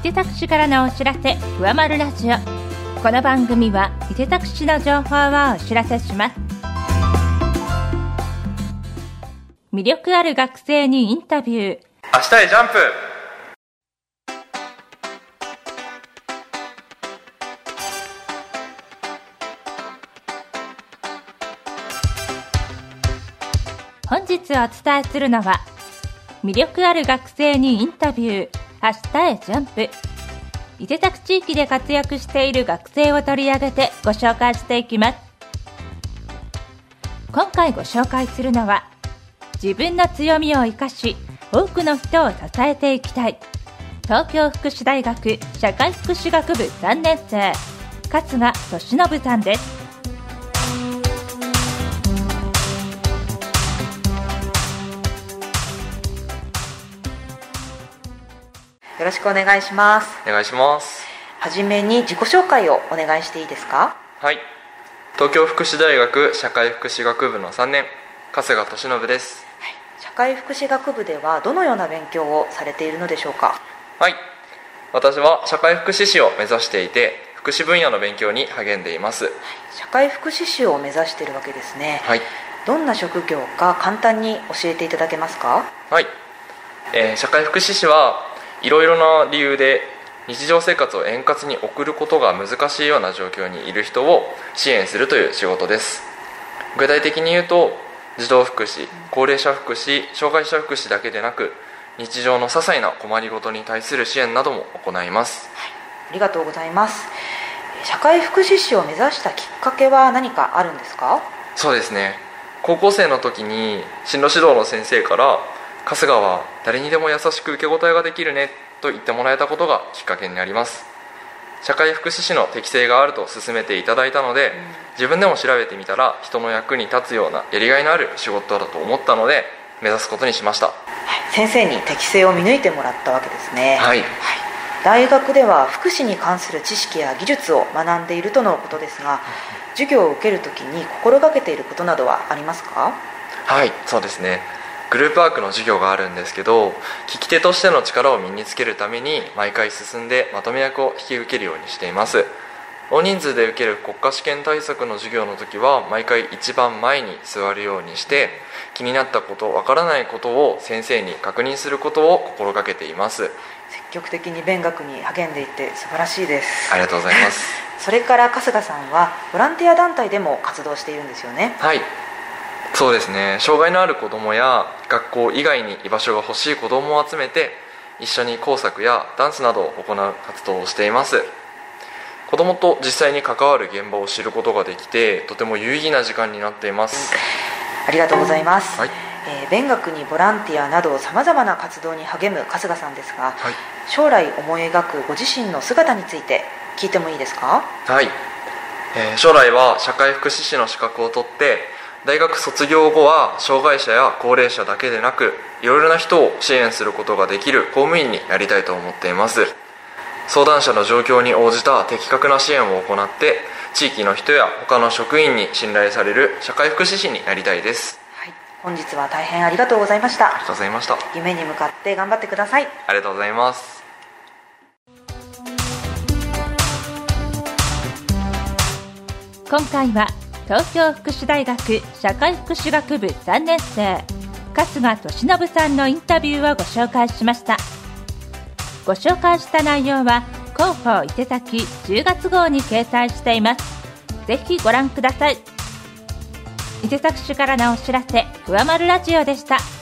伊勢崎市からのお知らせ、ふわまるラジオ。この番組は伊勢崎市の情報をお知らせします。魅力ある学生にインタビュー。 明日へジャンプ。 本日お伝えするのは、魅力ある学生にインタビュー、明日へジャンプ。伊勢崎地域で活躍している学生を取り上げてご紹介していきます。今回ご紹介するのは、自分の強みを生かし多くの人を支えていきたい、東京福祉大学社会福祉学部3年生、春日俊信さんです。 よろしくお願いします。 お願いします。 はじめに自己紹介をお願いしていいですか？ はい、東京福祉大学社会福祉学部の3年、春日俊信です。 社会福祉学部ではどのような勉強をされているのでしょうか？ はい、私は社会福祉士を目指していて、福祉分野の勉強に励んでいます。 社会福祉士を目指しているわけですね。 はい、 どんな職業か簡単に教えていただけますか？ はい、社会福祉士はいろいろな理由で日常生活を円滑に送ることが難しいような状況にいる人を支援するという仕事です。具体的に言うと、児童福祉、高齢者福祉、障害者福祉だけでなく、日常の些細な困りごとに対する支援なども行います。 ありがとうございます。社会福祉士を目指したきっかけは何かあるんですか？ そうですね、高校生の時に進路指導の先生から、春日は誰にでも優しく受け答えができるねと言ってもらえたことがきっかけになります。社会福祉士の適性があると勧めていただいたので、自分でも調べてみたら人の役に立つようなやりがいのある仕事だと思ったので目指すことにしました。 先生に適性を見抜いてもらったわけですね。 はい、 大学では福祉に関する知識や技術を学んでいるとのことですが、授業を受けるときに心がけていることなどはありますか？ はい、そうですね、グループワークの授業があるんですけど、聞き手としての力を身につけるために毎回進んでまとめ役を引き受けるようにしています。大人数で受ける国家試験対策の授業の時は毎回一番前に座るようにして、気になったこと、わからないことを先生に確認することを心がけています。 積極的に勉学に励んでいて素晴らしいです。 ありがとうございます。 それから春日さんはボランティア団体でも活動しているんですよね。 はい、そうですね、障害のある子どもや学校以外に居場所が欲しい子どもを集めて、一緒に工作やダンスなどを行う活動をしています。子どもと実際に関わる現場を知ることができて、とても有意義な時間になっています。 ありがとうございます。 はい、 勉学にボランティアなどさまざまな活動に励む春日さんですが、 はい、 将来思い描くご自身の姿について聞いてもいいですか？ はい、将来は社会福祉士の資格を取って、大学卒業後は障害者や高齢者だけでなく、いろいろな人を支援することができる公務員になりたいと思っています。相談者の状況に応じた的確な支援を行って、地域の人や他の職員に信頼される社会福祉士になりたいです。 はい、本日は大変ありがとうございました。 ありがとうございました。 夢に向かって頑張ってください。 ありがとうございます。 今回は東京福祉大学社会福祉学部3年生、春日俊信さんのインタビューをご紹介しました。ご紹介した内容は広報伊勢崎10月号に掲載しています。ぜひご覧ください。伊勢崎市からのお知らせ、ふわまるラジオでした。